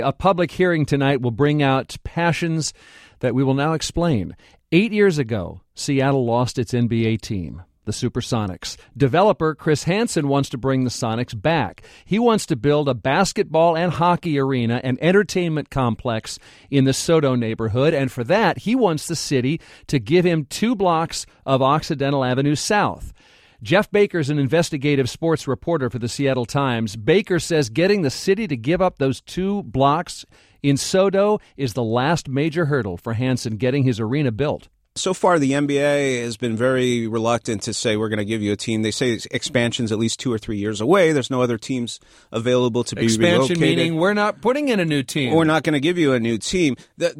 A public hearing tonight will bring out passions that we will now explain. 8 years ago, Seattle lost its NBA team, the Supersonics. Developer Chris Hansen wants to bring the Sonics back. He wants to build a basketball and hockey arena and entertainment complex in the SoDo neighborhood, and for that, he wants the city to give him 2 blocks of Occidental Avenue South. Jeff Baker is an investigative sports reporter for the Seattle Times. Baker says getting the city to give up those 2 blocks in SoDo is the last major hurdle for Hansen getting his arena built. So far, the NBA has been very reluctant to say we're going to give you a team. They say expansion's at least 2 or 3 years away. There's no other teams available to be relocated. Expansion meaning we're not putting in a new team. We're not going to give you a new team.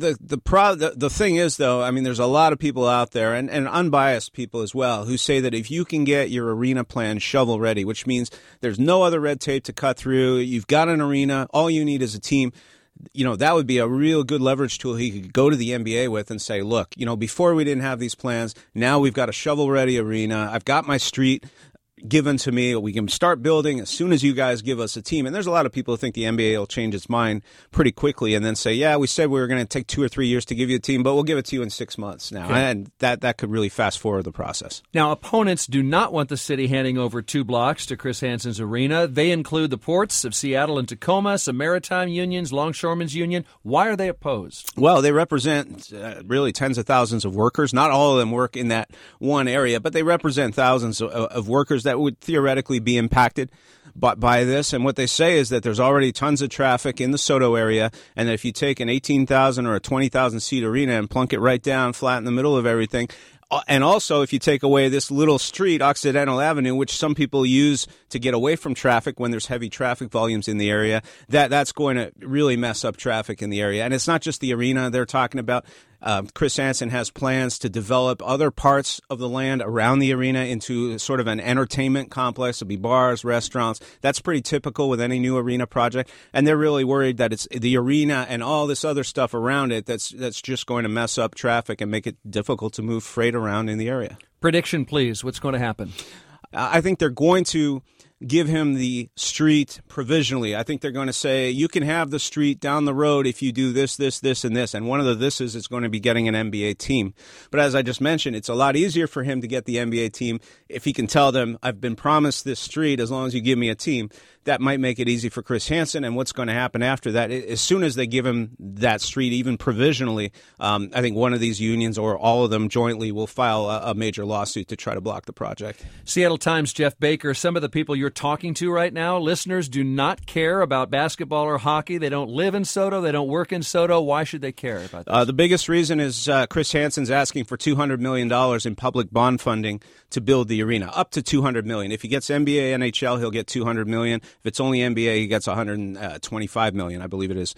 The thing is, though, I mean, there's a lot of people out there, and unbiased people as well, who say that if you can get your arena plan shovel ready, which means there's no other red tape to cut through, you've got an arena, all you need is a team. You know, that would be a real good leverage tool he could go to the NBA with and say, look, you know, before we didn't have these plans, now we've got a shovel-ready arena. I've got my street given to me. We can start building as soon as you guys give us a team. And there's a lot of people who think the NBA will change its mind pretty quickly and then say, yeah, we said we were going to take 2 or 3 years to give you a team, but we'll give it to you in 6 months now. Okay. And that could really fast forward the process. Now, opponents do not want the city handing over 2 blocks to Chris Hansen's arena. They include the ports of Seattle and Tacoma, some maritime unions, Longshoremen's Union. Why are they opposed? Well, they represent really tens of thousands of workers. Not all of them work in that one area, but they represent thousands of workers that would theoretically be impacted by this. And what they say is that there's already tons of traffic in the SoDo area, and that if you take an 18,000 or a 20,000 seat arena and plunk it right down flat in the middle of everything, and also if you take away this little street, Occidental Avenue, which some people use to get away from traffic when there's heavy traffic volumes in the area, that's going to really mess up traffic in the area. And it's not just the arena they're talking about. Chris Hansen has plans to develop other parts of the land around the arena into sort of an entertainment complex. There'll be bars, restaurants. That's pretty typical with any new arena project. And they're really worried that it's the arena and all this other stuff around it that's just going to mess up traffic and make it difficult to move freight around in the area. Prediction, please. What's going to happen? I think they're going to give him the street provisionally. I think they're going to say, you can have the street down the road if you do this, this, this, and this. And one of the thises is going to be getting an NBA team. But as I just mentioned, it's a lot easier for him to get the NBA team if he can tell them, I've been promised this street as long as you give me a team. That might make it easy for Chris Hansen. And what's going to happen after that, as soon as they give him that street, even provisionally, I think one of these unions or all of them jointly will file a major lawsuit to try to block the project. Seattle Times' Jeff Baker, some of the people you're talking to right now, listeners do not care about basketball or hockey. They don't live in SoDo. They don't work in SoDo. Why should they care about this? The biggest reason is Chris Hansen's asking for $200 million in public bond funding to build the arena, up to $200 million. If he gets NBA, NHL, he'll get $200 million. If it's only NBA, he gets $125 million, I believe it is.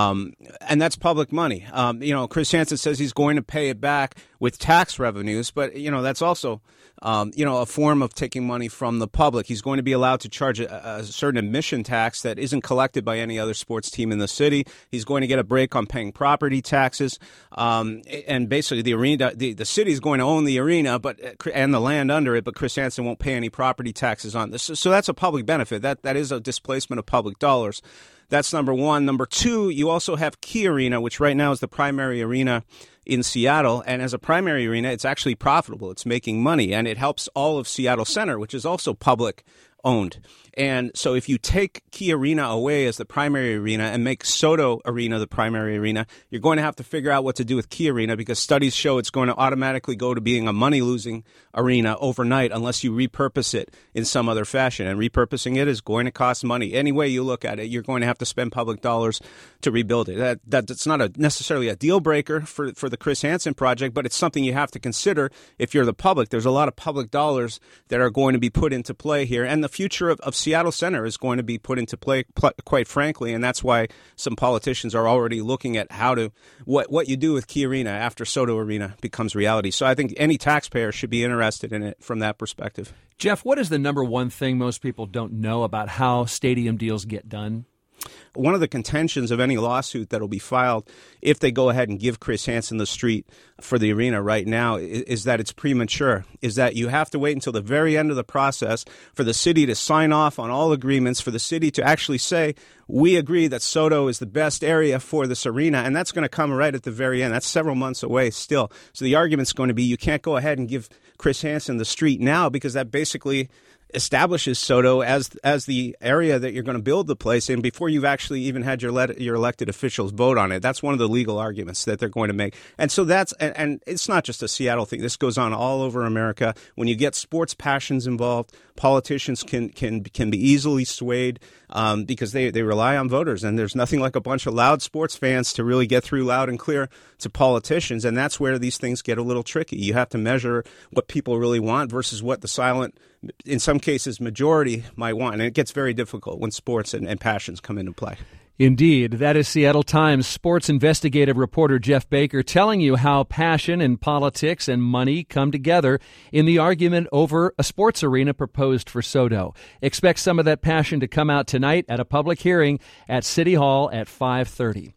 And that's public money. Chris Hansen says he's going to pay it back with tax revenues, but, that's also, a form of taking money from the public. He's going to be allowed to charge a certain admission tax that isn't collected by any other sports team in the city. He's going to get a break on paying property taxes. And basically the arena, the city's going to own the arena and the land under it, but Chris Hansen won't pay any property taxes on this. So that's a public benefit. That is a displacement of public dollars. That's number one. Number two, you also have Key Arena, which right now is the primary arena in Seattle. And as a primary arena, it's actually profitable. It's making money, and it helps all of Seattle Center, which is also public owned. And so if you take Key Arena away as the primary arena and make SoDo Arena the primary arena, you're going to have to figure out what to do with Key Arena, because studies show it's going to automatically go to being a money-losing arena overnight unless you repurpose it in some other fashion. And repurposing it is going to cost money. Any way you look at it, you're going to have to spend public dollars to rebuild it. That's not necessarily a deal breaker for the Chris Hansen project, but it's something you have to consider if you're the public. There's a lot of public dollars that are going to be put into play here, and the future of Seattle Center is going to be put into play, quite frankly, and that's why some politicians are already looking at what you do with Key Arena after SoDo Arena becomes reality. So I think any taxpayer should be interested in it from that perspective. Jeff, what is the number one thing most people don't know about how stadium deals get done? One of the contentions of any lawsuit that will be filed if they go ahead and give Chris Hansen the street for the arena right now is that it's premature, is that you have to wait until the very end of the process for the city to sign off on all agreements, for the city to actually say, we agree that SoDo is the best area for this arena, and that's going to come right at the very end. That's several months away still. So the argument's going to be you can't go ahead and give Chris Hansen the street now because that basically establishes SoDo as the area that you're going to build the place in before you've actually even had your elected officials vote on it. That's one of the legal arguments that they're going to make. And so and it's not just a Seattle thing. This goes on all over America. When you get sports passions involved, politicians can be easily swayed because they rely on voters. And there's nothing like a bunch of loud sports fans to really get through loud and clear to politicians. And that's where these things get a little tricky. You have to measure what people really want versus what the silent, in some cases, majority might want. And it gets very difficult when sports and passions come into play. Indeed. That is Seattle Times sports investigative reporter Jeff Baker telling you how passion and politics and money come together in the argument over a sports arena proposed for SoDo. Expect some of that passion to come out tonight at a public hearing at City Hall at 5:30.